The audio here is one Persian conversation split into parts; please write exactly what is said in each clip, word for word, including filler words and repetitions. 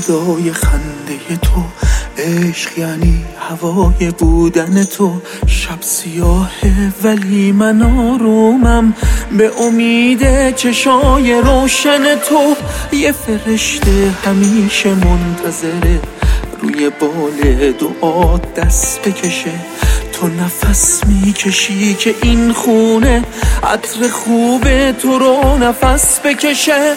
صدای خنده تو، عشق یعنی هوای بودن تو. شب سیاهه ولی من آرومم به امید چشای روشن تو. یه فرشته همیشه منتظره روی بال دعا دست بکشه. تو نفس میکشی که این خونه عطر خوب تو رو نفس بکشه.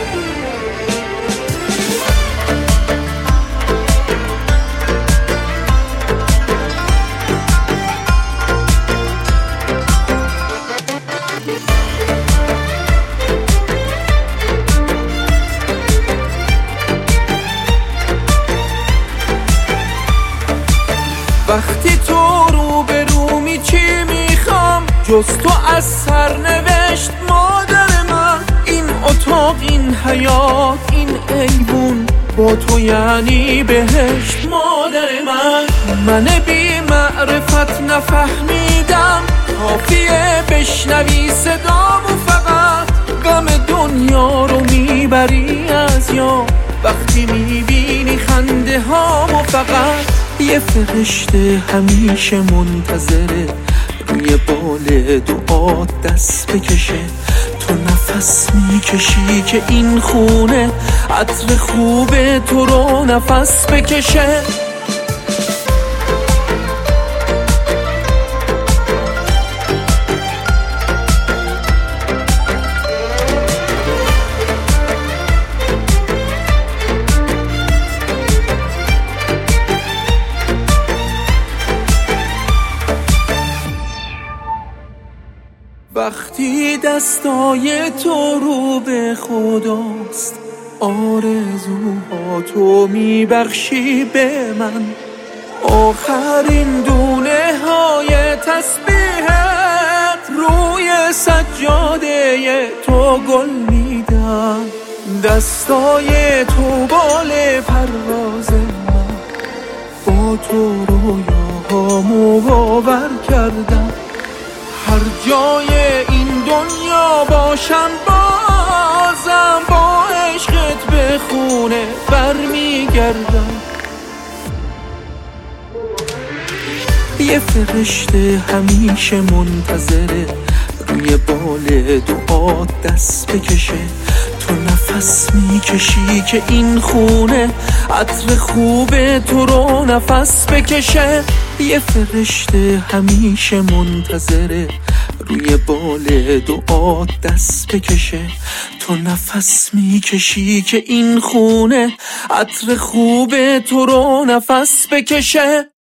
وقتی تو رو به رو می چی میخوام جز تو از سرنوشت مادر من. این اتاق، این حیات، این ایوون با تو یعنی بهشت مادر من. من بی معرفت نفهمیدم کافیه بشنوی صدامو فقط. غم دنیا رو میبری از یاد وقتی میبینی خنده هامو فقط. یه فرشته همیشه منتظره روی بال دعا دست بکشه. تو نفس میکشی که این خونه عطر خوب تو رو نفس بکشه. وقتی دستای تو رو به خداست آرزوها تو میبخشی به من. آخرین دونه های تسبیحت روی سجاده تو گل میدن. دستای تو بال پرواز من با تو رویاهامو باور کردم. هر جای این دنیا باشم بازم با عشقت به خونه برمیگردم. یه فرشته همیشه منتظره روی بال دعا دست بکشه. تو نفس میکشی که این خونه عطر خوب تو رو نفس بکشه. یه فرشته همیشه منتظره روی بال دعا دست بکشه. تو نفس میکشی که این خونه عطر خوب تو رو نفس بکشه.